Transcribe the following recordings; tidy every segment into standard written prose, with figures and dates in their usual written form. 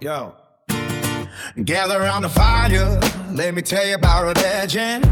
Yo. Gather around the fire, let me tell you about a legend.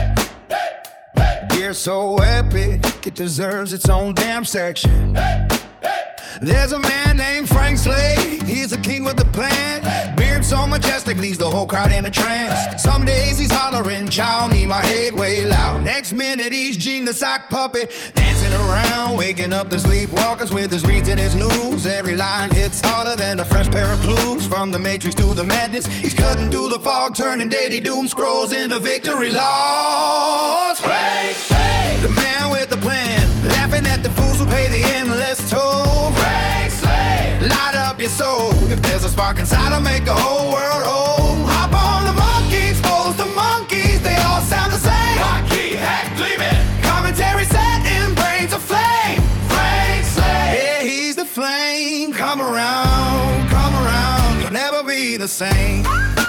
Gear so epic, it deserves its own damn section. There's a man named Frank Slade, he's a king with a plan. Beard so majestic, leaves the whole crowd in a trance. Some days he's hollering, child, need my head way loud. Next minute he's Gene the sock puppet, dancing around, waking up the sleepwalkers with his reads and his news. Every line hits harder than a fresh pair of clues. From the Matrix to the madness, he's cutting through the fog, turning daily doom scrolls into victory laws. Frank Slade, the man with the plan, laughing at the fools who pay the endless toll. Frank Slade, light up your soul. If there's a spark inside, I'll make the whole world whole. Hop on the monkey, expose the monkeys, they all sound the same. Monkey hat gleaming, commentary set in brains aflame. Frank Slade, yeah, he's the flame. Come around, you'll never be the same.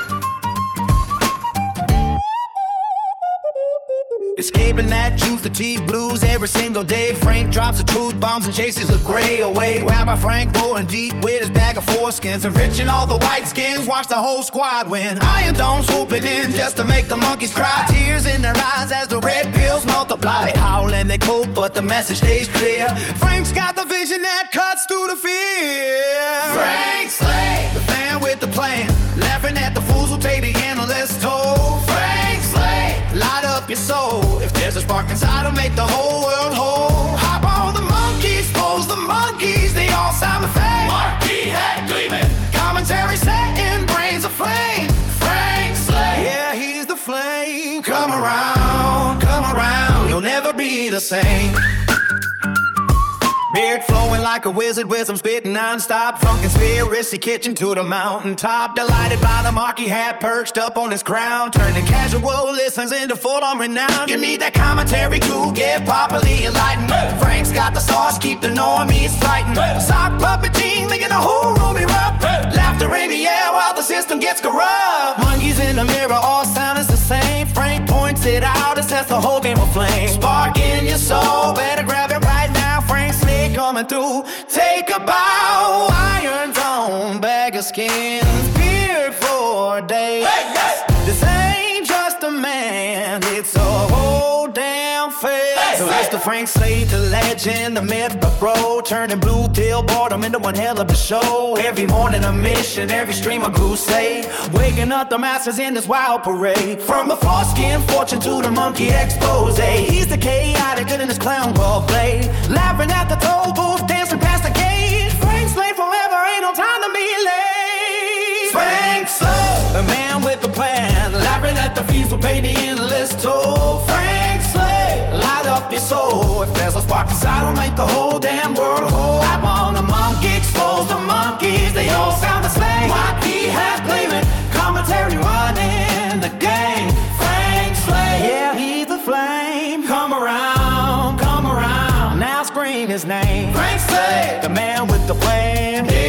Escaping that juice, fatigue blues every single day. Frank drops the truth bombs and chases the gray away. Rabbi Frank going deep with his bag of foreskins, enriching all the white skins. Watch the whole squad win. Iron Dome swooping in just to make the monkeys cry. Tears in their eyes as the red pills multiply. They howl and they cope, but the message stays clear. Frank's got the vision that cuts through the fear. Frank Slade, the fan with the plan, laughing at the fools who take the endless toll. Frank Slade, light up your soul. If there's a spark inside, I'll make the whole world whole. Hop on the monkey, expose the monkeys, they all sound the same. Monkey hat gleaming, commentary set in brains aflame. Frank Slade, yeah, he's the flame. Come around, you'll never be the same. Beard flowing like a wizard with some spitting non-stop. Funk conspiracy kitchen to the mountaintop. Delighted by the marquee hat perched up on his crown, turning casual listeners into full-on renown. You need that commentary to get properly enlightened. Frank's got the sauce, keep the normies frightened. Sock puppet team making the whole room erupt. Laughter in the air while the system gets corrupt. Monkeys in the mirror, all sound is the same. Frank points it out and sets the whole game aflame. Spark in your soul, better grab it right now. Frank Slade coming through, take a bow. Iron Dome, bag of skins, beard for days. This ain't just a man, it's a whole damn face. So it's the Frank Slade, the legend, the myth, the bro, turning blue till boredom into one hell of a show. Every morning a mission, every stream a crusade, waking up the masses in this wild parade. From the foreskin fortune to the monkey expose, he's the chaotic good in his clown ball play. Laughing at the toll booth, dancing past the gate. Frank Slade forever, ain't no time to be late. Frank Slade, the man with the plan, laughing at the feast will pay the endless toll. Frank Slade, light up your soul. If there's a spark inside, I'll make the whole damn world whole. I'm on the monkey, expose the monkeys, they all sound the same. Monkey hat gleaming, commentary running the game. Frank Slade, yeah, he's the flame. Come around, now scream his name. Frank Slade, the man with the plan.